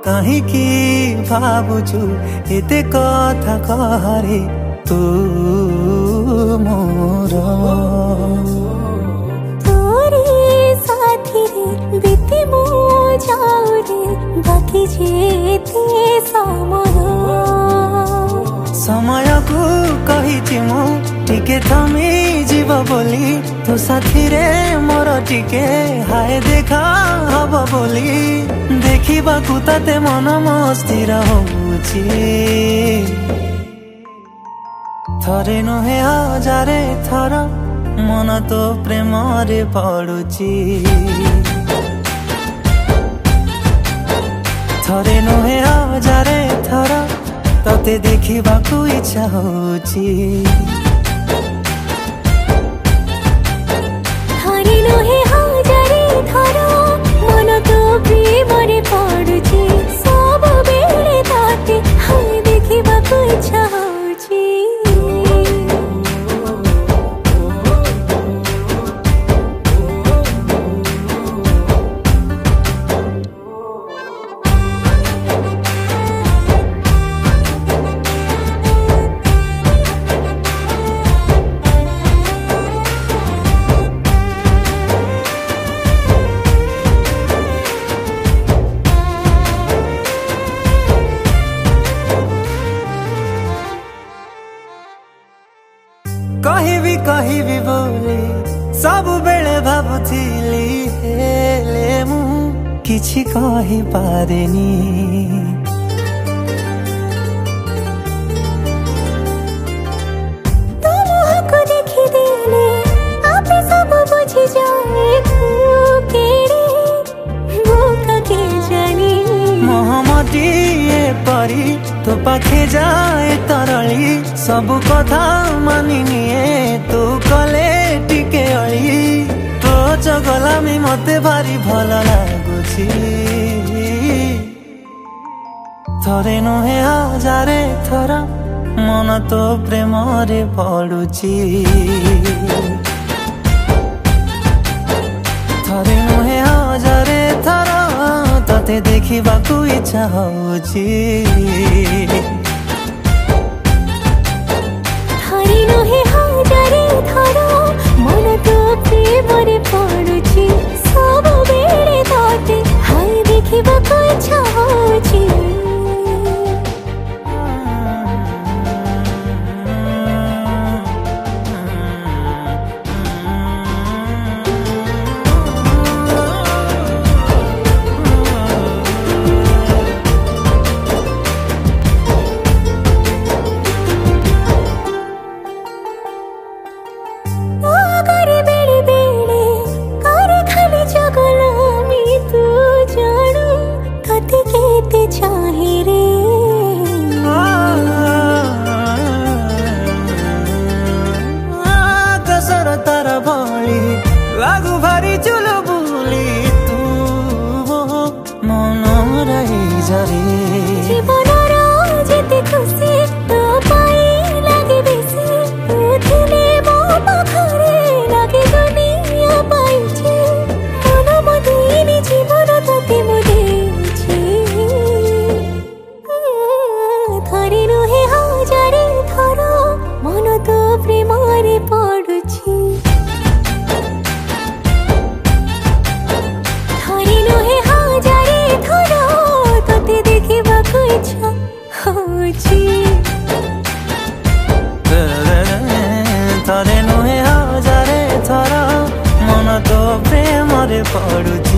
कहीं भावुचु एते कथा कहरे तू मोर तोरे साथी रे बीती मो जाऊ रे बाकी जेते समय को कही मु टिके थमी जीव बोली तो साथी रे मोर टिके हाय देखा हब बोली देखा ताते मन स्थिर होउची थरे नुहे हजारे थर मन तो प्रेम रे पड़ुची थरे नुहे हजारे थर तते देखिबाकू इच्छा होची थरे नुहे हजारे थर मन तो प्रेम रे पड़ुची सब बेले ताते हाय देखिबाकू इच्छा होची कही भी बोली सब बेले भाबुथिली हेले मु किछि कहि पारेनी तुमको देखि देले आपे सब बुझि जाए केरे भूख के जानी मोहमती परी तो पाखे जाए तरली सब कथा मानि निए तू कले टिके अली तो चगलामी मते भारी भल लागुची थरे नुहे हजारे थर मन तो प्रेम रे पड़ुची थरे नुहे हजारे थर तते देखिबाकू इच्छा होची थरे नुहे हजारे थर मन तो प्रेम रे पड़ुची सब बेले ताते हाय देखिबाकू इच्छा होची लागू भारी चुलो बुली तू मन रही जरे जीवन जेते खुशी तो पाई लागे बेसी तू थिले मो पाखरे लागे दुनिया पाइछे मन मदिनी जीवन तते मो देछि थरे नुहे हजारे थर मन तो प्रेम रे पड़ुछि थरे नुहे हजारे थर मन तो प्रेम रे पड़ुची।